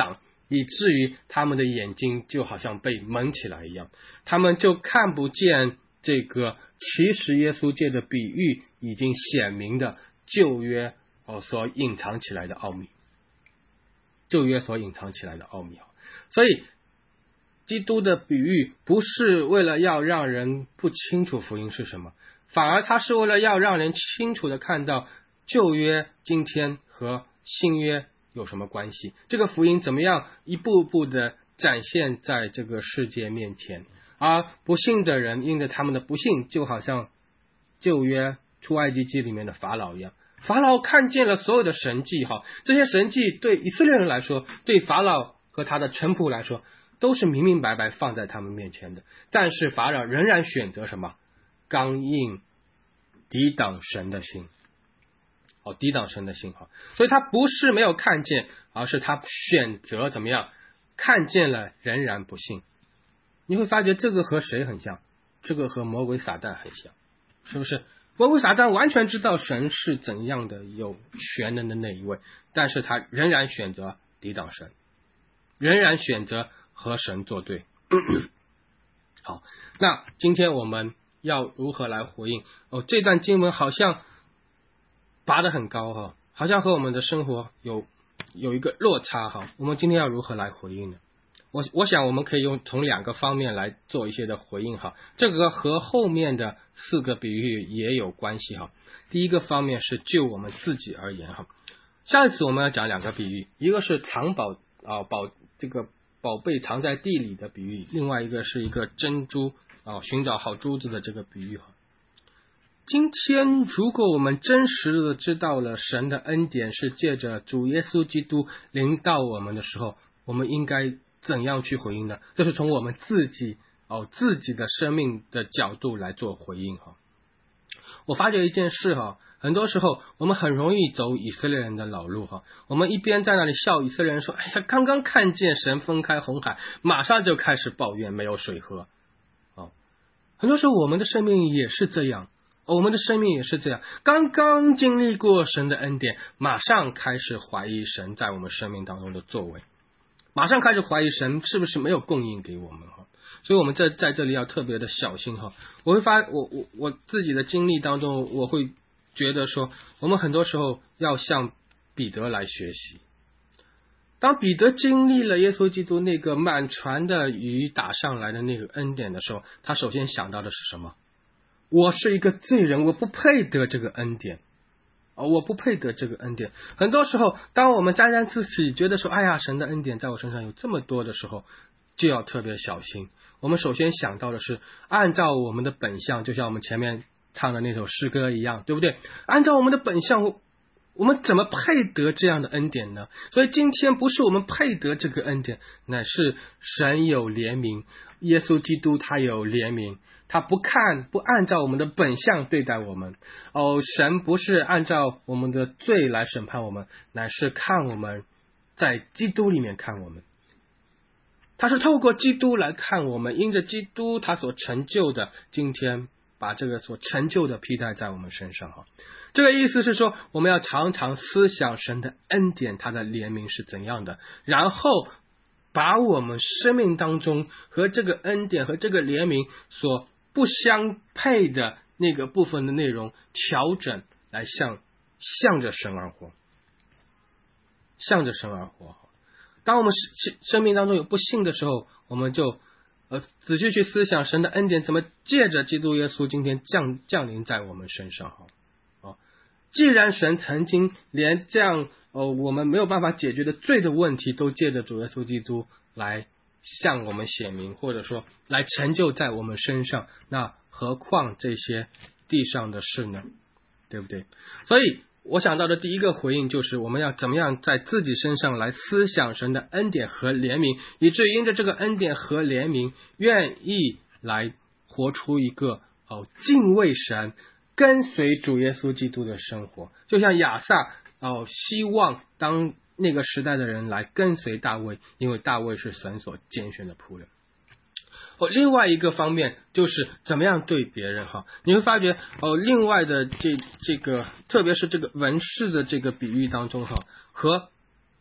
以至于他们的眼睛就好像被蒙起来一样，他们就看不见这个其实耶稣借着比喻已经显明的旧约哦所隐藏起来的奥秘，旧约所隐藏起来的奥秘。所以基督的比喻不是为了要让人不清楚福音是什么，反而他是为了要让人清楚的看到旧约今天和新约有什么关系，这个福音怎么样一步步的展现在这个世界面前，而不信的人因着他们的不信，就好像旧约出埃及记里面的法老一样，法老看见了所有的神迹，这些神迹对以色列人来说，对法老和他的臣仆来说都是明明白白放在他们面前的，但是法老仍然选择什么？刚硬抵挡神的心，哦，抵挡神的心，所以他不是没有看见，而是他选择怎么样？看见了仍然不信。你会发觉这个和谁很像？这个和魔鬼撒旦很像，是不是？魔鬼撒旦完全知道神是怎样的有全能的那一位，但是他仍然选择抵挡神，仍然选择和神作对。好，那今天我们要如何来回应？哦，这段经文好像拔得很高哈，好像和我们的生活有有一个落差哈。我们今天要如何来回应呢？我我想我们可以用从两个方面来做一些的回应哈。这个和后面的四个比喻也有关系哈。第一个方面是就我们自己而言哈。下一次我们要讲两个比喻，一个是藏宝啊宝这个宝贝藏在地里的比喻，另外一个是一个珍珠啊寻找好珠子的这个比喻哈。今天如果我们真实的知道了神的恩典是借着主耶稣基督临到我们的时候，我们应该怎样去回应呢？这是从我们自己哦自己的生命的角度来做回应哈。我发觉一件事哈，很多时候我们很容易走以色列人的老路哈。我们一边在那里笑以色列人说，哎呀，刚刚看见神分开红海，马上就开始抱怨没有水喝。哦，很多时候我们的生命也是这样。我们的生命也是这样，刚刚经历过神的恩典，马上开始怀疑神在我们生命当中的作为，马上开始怀疑神是不是没有供应给我们哈。所以我们在在这里要特别的小心哈。我会发我我我自己的经历当中，我会觉得说，我们很多时候要向彼得来学习。当彼得经历了耶稣基督那个满船的鱼打上来的那个恩典的时候，他首先想到的是什么？我是一个罪人，我不配得这个恩典，哦，我不配得这个恩典。很多时候当我们沾沾自喜觉得说，哎呀，神的恩典在我身上有这么多的时候，就要特别小心。我们首先想到的是按照我们的本相，就像我们前面唱的那首诗歌一样，对不对？按照我们的本相，我们怎么配得这样的恩典呢？所以今天不是我们配得这个恩典，乃是神有怜悯，耶稣基督他有怜悯，他不看不按照我们的本相对待我们。哦，神不是按照我们的罪来审判我们，乃是看我们在基督里面看我们，他是透过基督来看我们，因着基督他所成就的，今天把这个所成就的披戴在我们身上哈。这个意思是说，我们要常常思想神的恩典，他的怜悯是怎样的，然后把我们生命当中和这个恩典和这个怜悯所不相配的那个部分的内容调整，来向向着神而活，向着神而活。当我们生命当中有不幸的时候，我们就呃仔细去思想神的恩典怎么借着基督耶稣今天降降临在我们身上哈。哦，既然神曾经连这样呃我们没有办法解决的罪的问题都借着主耶稣基督来向我们显明，或者说来成就在我们身上，那何况这些地上的事呢？对不对？所以我想到的第一个回应就是我们要怎么样在自己身上来思想神的恩典和怜悯，以至于因着这个恩典和怜悯，愿意来活出一个哦敬畏神跟随主耶稣基督的生活。就像亚萨哦希望当那个时代的人来跟随大卫，因为大卫是神所拣选的仆人。哦，另外一个方面就是怎么样对别人哈，你会发觉哦，另外的这这个，特别是这个文士的这个比喻当中哈，和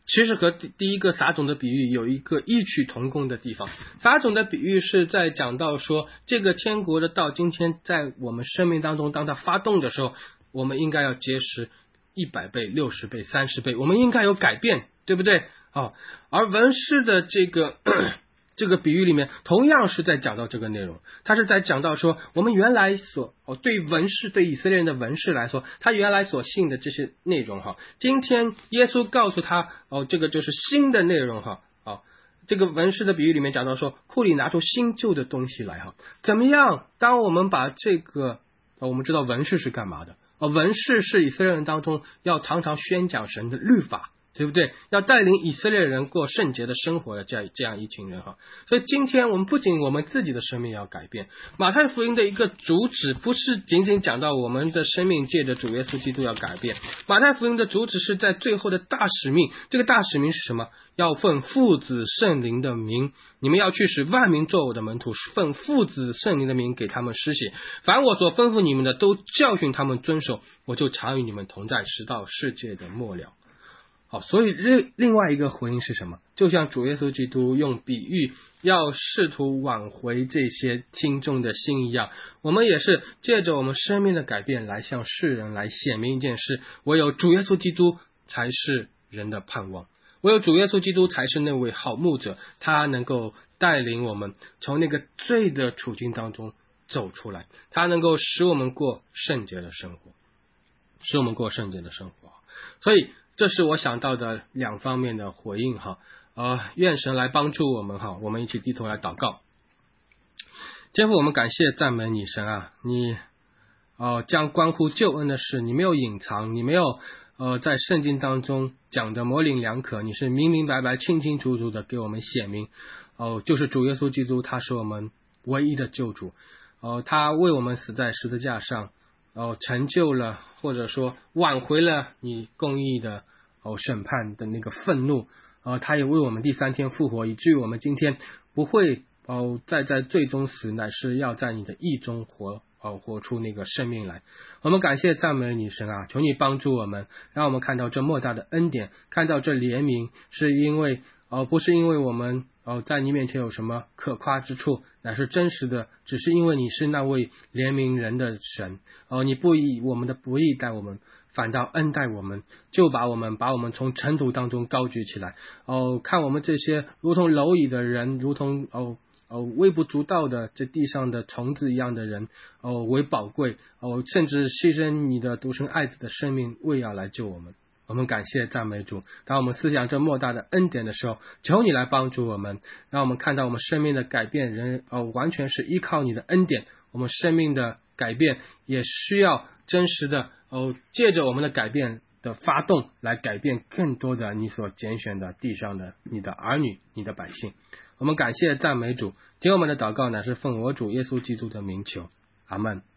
其实和第第一个撒种的比喻有一个异曲同工的地方。撒种的比喻是在讲到说，这个天国的道今天在我们生命当中，当它发动的时候，我们应该要结实一百倍、六十倍、三十倍，我们应该有改变，对不对？哦，而文士的这个这个比喻里面同样是在讲到这个内容，他是在讲到说，我们原来所哦对文士对以色列人的文士来说，他原来所信的这些内容哈，今天耶稣告诉他哦，这个就是新的内容哈。哦，这个文士的比喻里面讲到说，库里拿出新旧的东西来哈，怎么样？当我们把这个、哦、我们知道文士是干嘛的？哦，文士是以色列人当中要常常宣讲神的律法，对不对？要带领以色列人过圣洁的生活的这样这样一群人哈。所以今天我们不仅我们自己的生命要改变，马太福音的一个主旨不是仅仅讲到我们的生命借着主耶稣基督要改变，马太福音的主旨是在最后的大使命。这个大使命是什么？要奉父子圣灵的名，你们要去使万民做我的门徒，奉父子圣灵的名给他们施洗，凡我所吩咐你们的都教训他们遵守，我就常与你们同在，直到世界的末了。好，所以另另外一个回应是什么？就像主耶稣基督用比喻要试图挽回这些听众的心一样，我们也是借着我们生命的改变来向世人来显明一件事，唯有主耶稣基督才是人的盼望，唯有主耶稣基督才是那位好牧者，他能够带领我们从那个罪的处境当中走出来，他能够使我们过圣洁的生活，使我们过圣洁的生活。所以这是我想到的两方面的回应哈，呃，愿神来帮助我们哈，我们一起低头来祷告。天父，我们感谢赞美你神啊，你哦、呃、将关乎救恩的事，你没有隐藏，你没有呃在圣经当中讲的模棱两可，你是明明白白、清清楚楚的给我们显明，哦、呃，就是主耶稣基督，他是我们唯一的救主，哦、呃，他为我们死在十字架上。哦，成就了或者说挽回了你公义的哦审判的那个愤怒，呃，他也为我们第三天复活，以至于我们今天不会哦再在罪中死，乃是要在你的义中活哦活出那个生命来。我们感谢赞美你神啊，求你帮助我们，让我们看到这莫大的恩典，看到这怜悯，是因为哦不是因为我们哦，在你面前有什么可夸之处，乃是真实的，只是因为你是那位怜悯人的神。哦，你不以我们的不义待我们，反倒恩待我们，就把我们把我们从尘土当中高举起来。哦，看我们这些如同蝼蚁的人，如同哦哦微不足道的这地上的虫子一样的人，哦为宝贵，哦甚至牺牲你的独生爱子的生命，为要来救我们。我们感谢赞美主，当我们思想这莫大的恩典的时候，求你来帮助我们，让我们看到我们生命的改变人呃完全是依靠你的恩典，我们生命的改变也需要真实的哦借着我们的改变的发动来改变更多的你所拣选的地上的你的儿女你的百姓。我们感谢赞美主，听我们的祷告乃是奉我主耶稣基督的名求，阿们。